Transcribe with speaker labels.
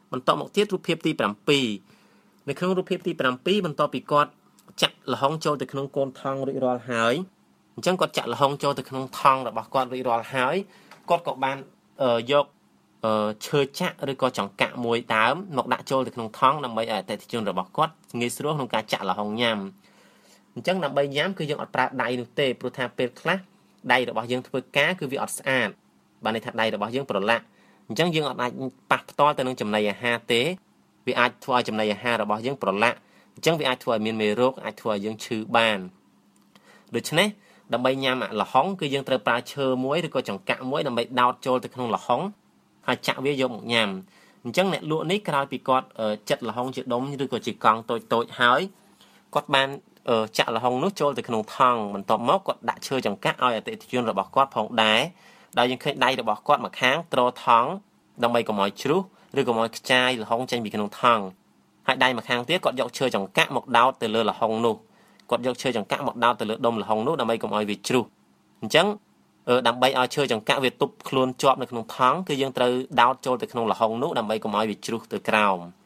Speaker 1: បន្ទាប់មកទៀតរូបភាពទី7នៅក្នុងរូបភាពទី7បន្ទាប់ពីគាត់ចាក់លហុងចូលទៅក្នុងកូនថង់រួចរាល់ហើយអញ្ចឹងគាត់ចាក់លហុងចូលទៅក្នុងថង់របស់គាត់រួចរាល់ហើយគាត់ក៏បានយកឈើចាក់ឬក៏ចង្កាក់មួយដើមមកដាក់ចូលទៅក្នុងថង់ដើម្បីឲ្យអតិថិជនរបស់គាត់ងាយស្រួលក្នុងការចាក់លហុងញ៉ាំអញ្ចឹងដើម្បីញ៉ាំគឺយើងអត់ប្រើដៃនោះទេព្រោះថាពេលខ្លះដៃរបស់យើងធ្វើការគឺវាអត់ស្អាតបានន័យថាដៃរបស់យើងប្រឡាក់អញ្ចឹងយើងអត់អាចប៉ះផ្ទាល់ទៅនឹងចំណីអាហារទេវាអាចធ្វើឲ្យចំណីអាហាររបស់យើងប្រឡាក់អញ្ចឹងវាអាចធ្វើឲ្យមានមេរោគអាចធ្វើឲ្យយើងឈឺបានដូច្នេះដើម្បីញ៉ាំលហុងគឺយើងត្រូវប្រើឈើមួយឬក៏ចង្កាក់មួយដើម្បីដោតចូលទៅក្នុងលហុងហើយចាក់វាយកមកញ៉ាំអញ្ចឹងអ្នកលក់នេះក្រោយពីគាត់ចិតលហុងជាដុំឬក៏ជាកង់តូចហើយគាត់បានចាក់លហុងនោះចូលទៅក្នុងថង់បន្ទាប់មកគាត់ដាក់ឈើចង្កាក់ឲ្យអតិថិជនរបស់គាត់ផងដែរដោយយើងឃើញដៃរបស់គាត់មកខាងទ្រថង់ដើម្បីកុំឲ្យជ្រុះឬកុំឲ្យខ្ចាយលហុងចេញពីក្នុងថង់ហើយដៃម្ខាងទៀតគាត់យកឈើចង្កាក់មកដោតទៅលើលហុងនោះគាត់យកឈើចង្កាក់មកដោតទៅលើដុំលហុងនោះដើម្បីកុំឲ្យវាជ្រុះអញ្ចឹងដើម្បីឲ្យឈើចង្កាក់វាទប់ខ្លួនជាប់នៅក្នុងថង់គឺយើងត្រូវដោតចូលទៅក្នុងលហុងនោះដើម្បីកុំឲ្យវាជ្រុះទៅក្រោម